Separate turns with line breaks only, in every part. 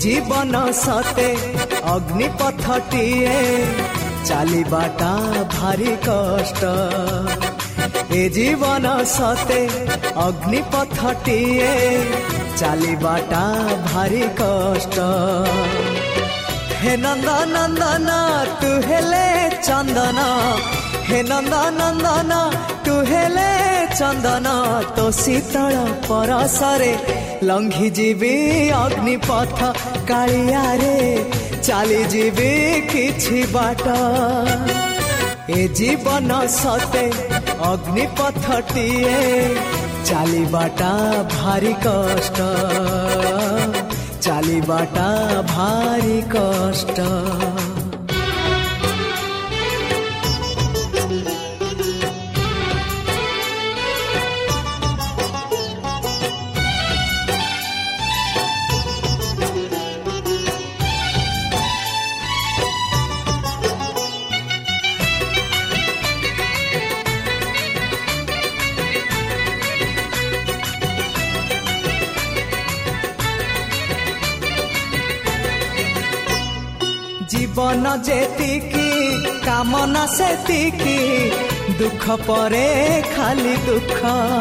जीवन सते अग्निपथटीए चलिबाटा भारी कष्ट। ए जीवन सते अग्निपथटीए चलिबाटा भारी कष्ट। हे नंदनंदन तू हेले चंदन, हे नंदनंदन तू हेले चंदन, तो शीतल परसरे लंघी जीवी अग्निपथ कालिया रे चली जीवी किछि बाट। ए जीवन सते अग्निपथटीए चलिबाटा भारी कष्ट, चलिबाटा भारी कष्ट। जीवन जेतिकी कामना सेतिकी, दुख परे खाली दुख।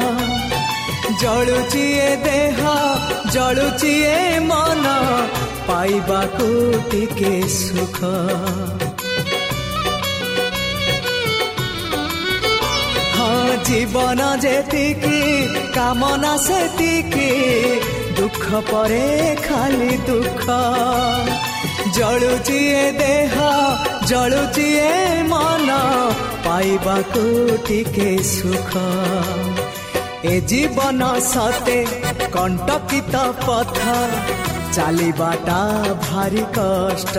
जलुची ए देह जलुची ए मन, पाइबाकू टिके सुख। हाँ जीवन जेतिकी कामना सेतिकी, दुख परे खाली दुख। जलुची ए देह जलुची ए मन, पाइबाकू टिके सुख। ए जीवन सते कंटकित पथ चलिबाटा भारी कष्ट।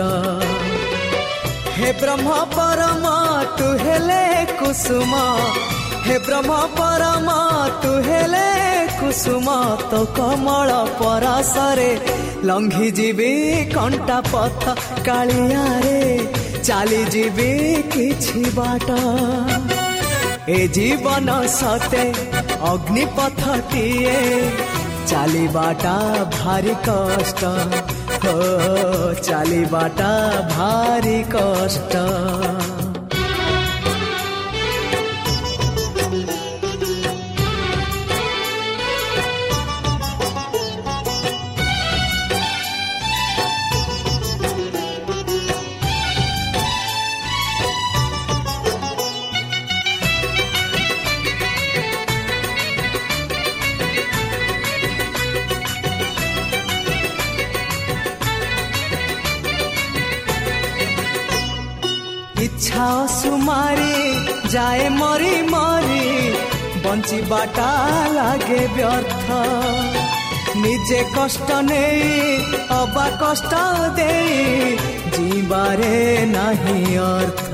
हे ब्रह्म परम तू हेले कुसुम, हे ब्रह्म परम तू हेले कुसुम, तो कमल परसरे लंघी जीवी कंटा पथ कालिया रे चली जीवी किछि बाट। ए जीवन सते अग्निपथटीए चलिबाटा भारी कष्ट, हो चलिबाटा भारी कष्ट। इच्छा सुमारी जाए मरी मरी, बंचिबाटा लागे व्यर्थ। निजे कष्ट नहीं अबा कष्ट दे, जीवारे नहीं अर्थ।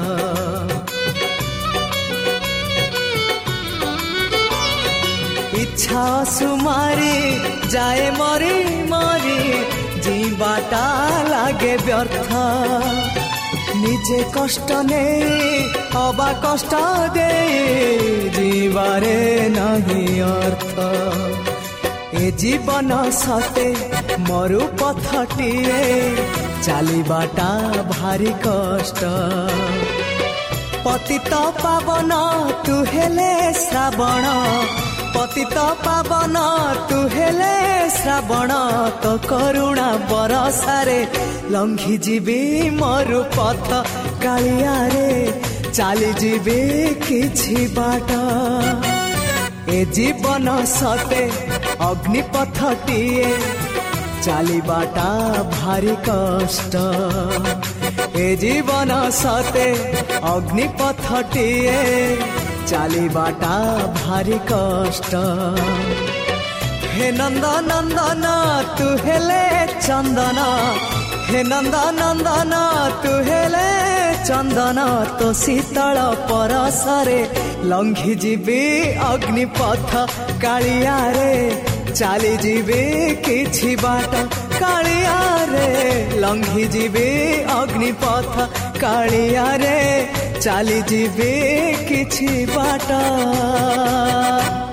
इच्छा सुमारी जाए मरी मरी, जीवाटा लागे व्यर्थ। निजे कष्ट नहीं अबा कष्ट दे, जीवारे नहीं अर्थ। ए जीवन सते मरु पथटीए चलिबाटा भारी कष्ट। पतित पावन तू हेले श्रावण, पतित पावन तू हेले श्रावण, तो करुणा बरसारे लंघी जीवी मरु पथ कालिया रे चली जीवी किछि बाट। ए जीवन सते अग्निपथटीए चलिबाटा भारी कष्ट। ए जीवन सते अग्निपथटीए चलिबाटा भारी कष्ट। हे नंदनंदन तू हेले चंदन, हे नंदनंदन तू हेले चंदन, तो शीतल परसरे लंघी जीवी अग्निपथ कालिया रे चली जीवी किछि बाट। कालिया रे लंघी जीवी अग्निपथ कालिया रे चली जीवी किछि बाट।